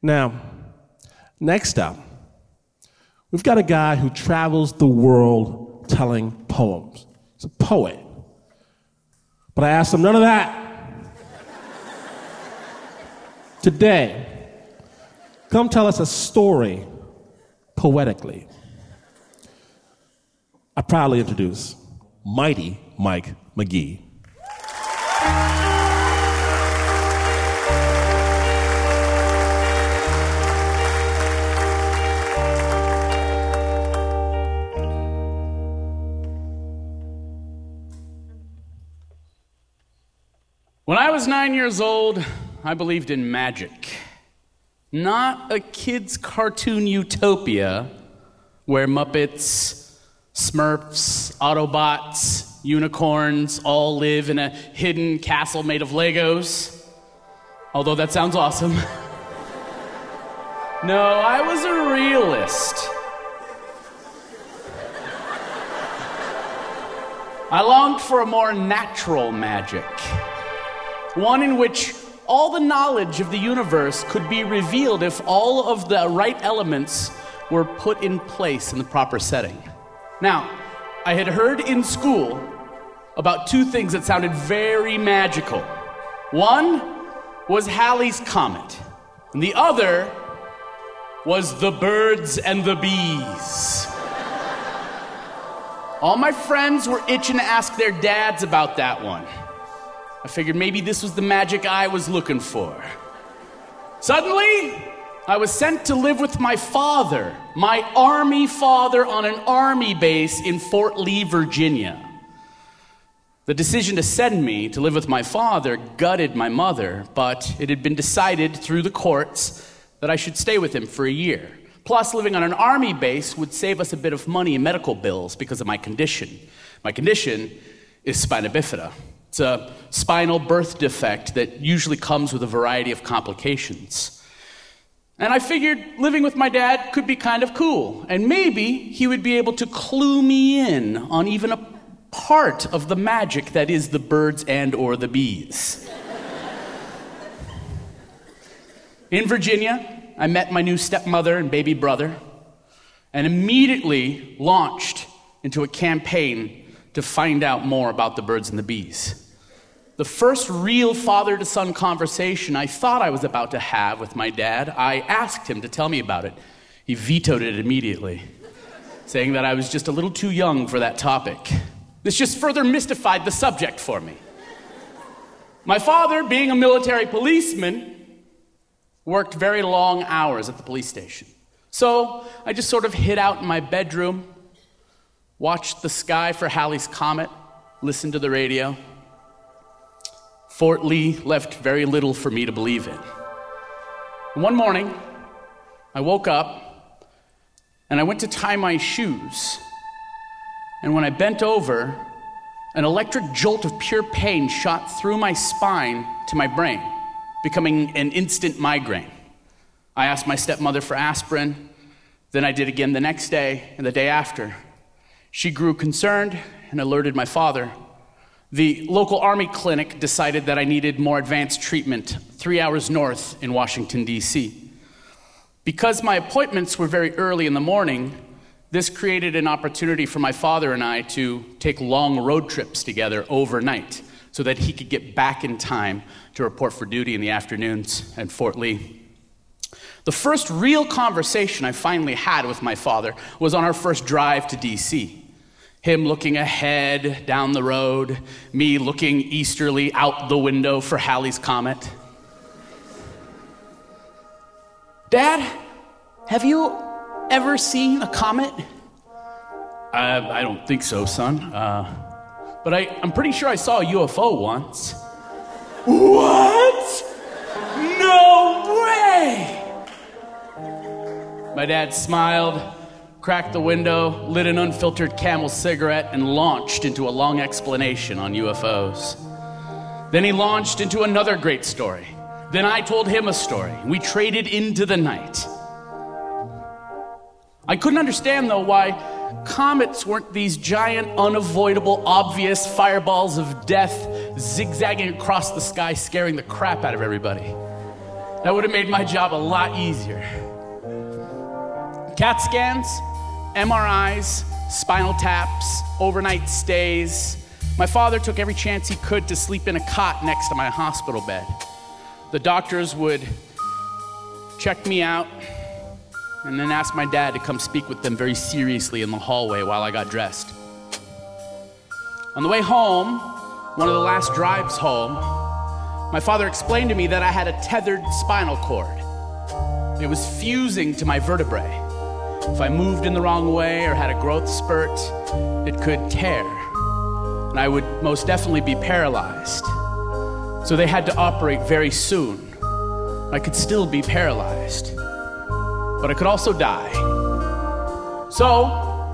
Now, next up, we've got a guy who travels the world telling poems. He's a poet. But I asked him none of that. Today, come tell us a story poetically. I proudly introduce Mighty Mike McGee. When I was 9 years old, I believed in magic. Not a kid's cartoon utopia where Muppets, Smurfs, Autobots, unicorns all live in a hidden castle made of Legos. Although that sounds awesome. No, I was a realist. I longed for a more natural magic. One in which all the knowledge of the universe could be revealed if all of the right elements were put in place in the proper setting. Now, I had heard in school about two things that sounded very magical. One was Halley's Comet, and the other was the birds and the bees. All my friends were itching to ask their dads about that one. I figured maybe this was the magic I was looking for. Suddenly, I was sent to live with my father, my Army father, on an Army base in Fort Lee, Virginia. The decision to send me to live with my father gutted my mother, but it had been decided through the courts that I should stay with him for a year. Plus, living on an Army base would save us a bit of money in medical bills because of my condition. My condition is spina bifida. It's a spinal birth defect that usually comes with a variety of complications. And I figured living with my dad could be kind of cool, and maybe he would be able to clue me in on even a part of the magic that is the birds and or the bees. In Virginia, I met my new stepmother and baby brother, and immediately launched into a campaign to find out more about the birds and the bees. The first real father-to-son conversation I thought I was about to have with my dad, I asked him to tell me about it. He vetoed it immediately, saying that I was just a little too young for that topic. This just further mystified the subject for me. My father, being a military policeman, worked very long hours at the police station. So I just sort of hid out in my bedroom, watched the sky for Halley's Comet, listened to the radio. Fort Lee left very little for me to believe in. One morning, I woke up and I went to tie my shoes. And when I bent over, an electric jolt of pure pain shot through my spine to my brain, becoming an instant migraine. I asked my stepmother for aspirin, then I did again the next day and the day after. She grew concerned and alerted my father. The local Army clinic decided that I needed more advanced treatment 3 hours north in Washington, D.C. Because my appointments were very early in the morning, this created an opportunity for my father and I to take long road trips together overnight so that he could get back in time to report for duty in the afternoons at Fort Lee. The first real conversation I finally had with my father was on our first drive to D.C. Him looking ahead down the road, me looking easterly out the window for Halley's Comet. Dad, have you ever seen a comet? I don't think so, son. But I'm pretty sure I saw a UFO once. What? No way! My dad smiled, cracked the window, lit an unfiltered Camel cigarette, and launched into a long explanation on UFOs. Then he launched into another great story. Then I told him a story. We traded into the night. I couldn't understand, though, why comets weren't these giant, unavoidable, obvious fireballs of death zigzagging across the sky, scaring the crap out of everybody. That would have made my job a lot easier. CAT scans, MRIs, spinal taps, overnight stays. My father took every chance he could to sleep in a cot next to my hospital bed. The doctors would check me out and then ask my dad to come speak with them very seriously in the hallway while I got dressed. On the way home, one of the last drives home, my father explained to me that I had a tethered spinal cord. It was fusing to my vertebrae. If I moved in the wrong way or had a growth spurt, it could tear, and I would most definitely be paralyzed. So they had to operate very soon. I could still be paralyzed, but I could also die. So,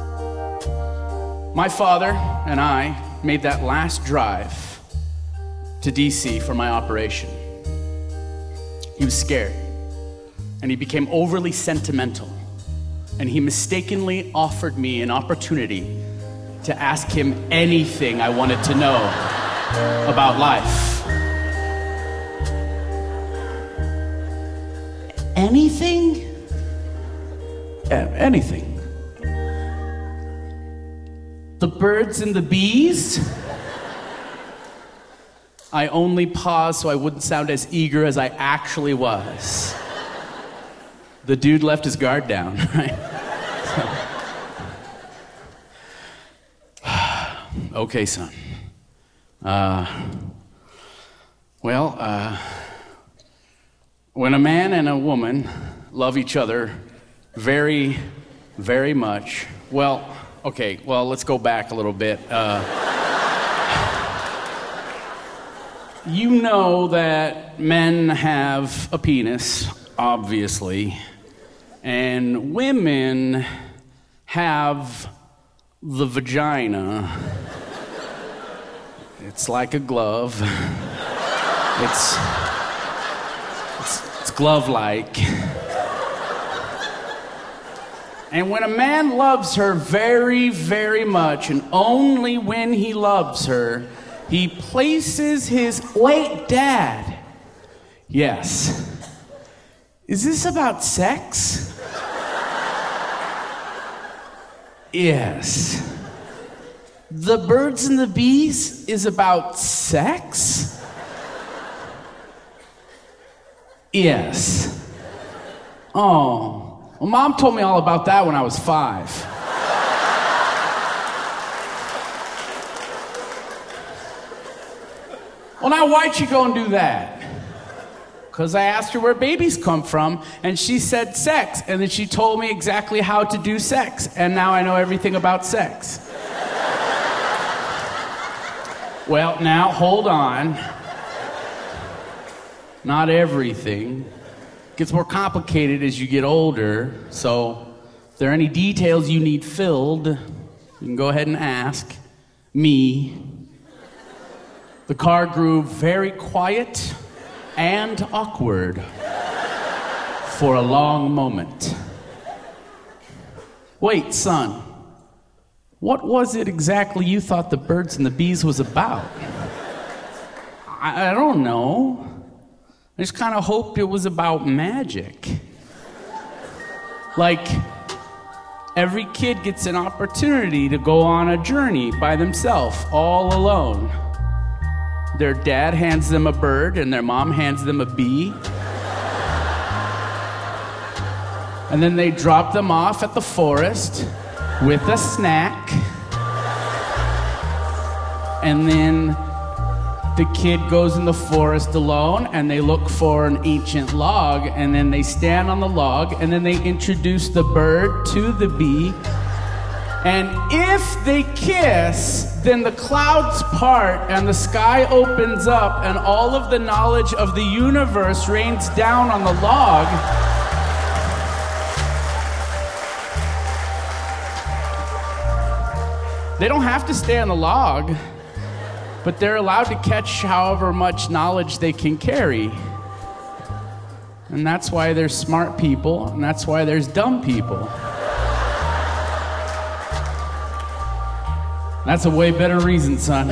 my father and I made that last drive to DC for my operation. He was scared, and he became overly sentimental, and he mistakenly offered me an opportunity to ask him anything I wanted to know about life. Anything? Yeah, anything. The birds and the bees? I only paused so I wouldn't sound as eager as I actually was. The dude left his guard down, right? Okay, son. When a man and a woman love each other very, very much, let's go back a little bit. You know that men have a penis, obviously, and women have the vagina. It's like a glove. It's glove-like. And when a man loves her very, very much, and only when he loves her, he places his... Wait, Dad. Yes. Is this about sex? Yes. The birds and the bees is about sex? Yes. Oh. Well, Mom told me all about that when I was 5. Well, now why'd you go and do that? Because I asked her where babies come from, and she said sex, and then she told me exactly how to do sex, and now I know everything about sex. Well, now, hold on. Not everything. It gets more complicated as you get older, so if there are any details you need filled, you can go ahead and ask me. The car grew very quiet and awkward for a long moment. Wait, son, what was it exactly you thought the birds and the bees was about? I don't know. I just kind of hoped it was about magic. Like, every kid gets an opportunity to go on a journey by themselves, all alone. Their dad hands them a bird and their mom hands them a bee. And then they drop them off at the forest with a snack. And then the kid goes in the forest alone and they look for an ancient log, and then they stand on the log and then they introduce the bird to the bee. And if they kiss, then the clouds part and the sky opens up and all of the knowledge of the universe rains down on the log. They don't have to stay on the log, but they're allowed to catch however much knowledge they can carry. And that's why there's smart people, and that's why there's dumb people. That's a way better reason, son.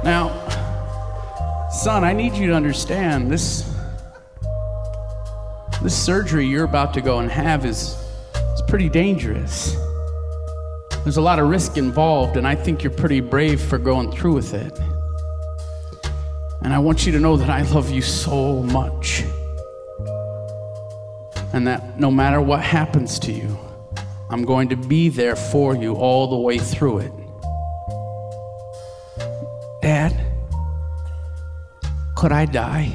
Now, son, I need you to understand this surgery you're about to go and have is pretty dangerous. There's a lot of risk involved, and I think you're pretty brave for going through with it. And I want you to know that I love you so much. And that no matter what happens to you, I'm going to be there for you all the way through it. Dad, could I die?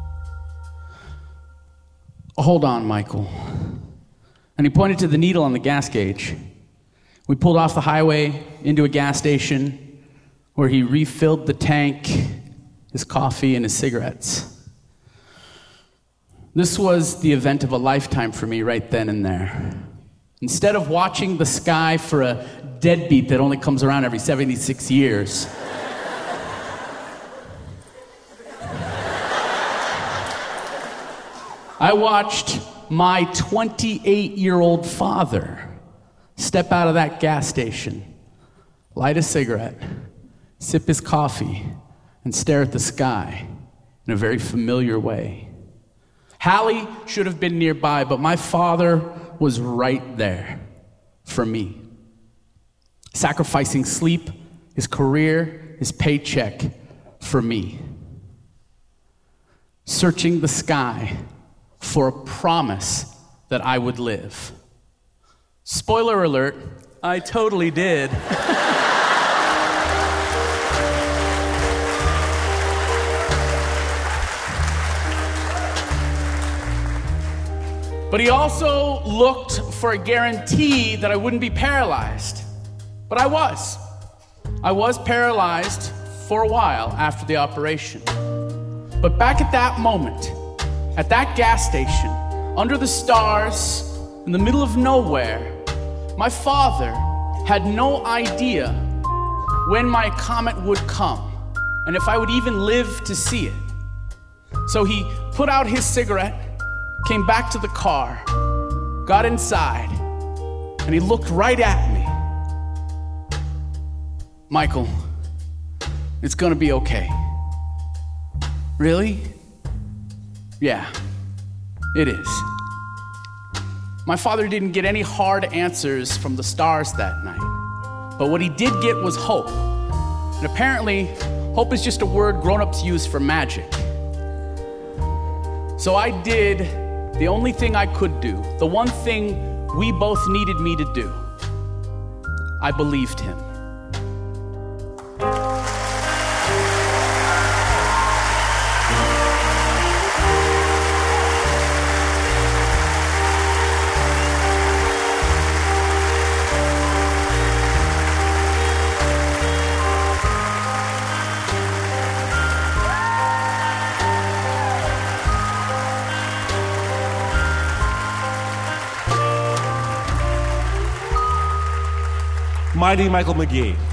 Hold on, Michael. And he pointed to the needle on the gas gauge. We pulled off the highway into a gas station where he refilled the tank, his coffee, and his cigarettes. This was the event of a lifetime for me right then and there. Instead of watching the sky for a deadbeat that only comes around every 76 years, I watched my 28-year-old father step out of that gas station, light a cigarette, sip his coffee, and stare at the sky in a very familiar way. Hallie should have been nearby, but my father was right there for me, sacrificing sleep, his career, his paycheck for me, searching the sky for a promise that I would live. Spoiler alert, I totally did. But he also looked for a guarantee that I wouldn't be paralyzed. But I was. I was paralyzed for a while after the operation. But back at that moment, at that gas station, under the stars, in the middle of nowhere, my father had no idea when my comet would come and if I would even live to see it. So he put out his cigarette, came back to the car, got inside, and he looked right at me. Michael, it's gonna be okay. Really? Yeah, it is. My father didn't get any hard answers from the stars that night, but what he did get was hope. And apparently, hope is just a word grown-ups use for magic. So I did the only thing I could do, the one thing we both needed me to do. I believed him. Mighty Michael McGee.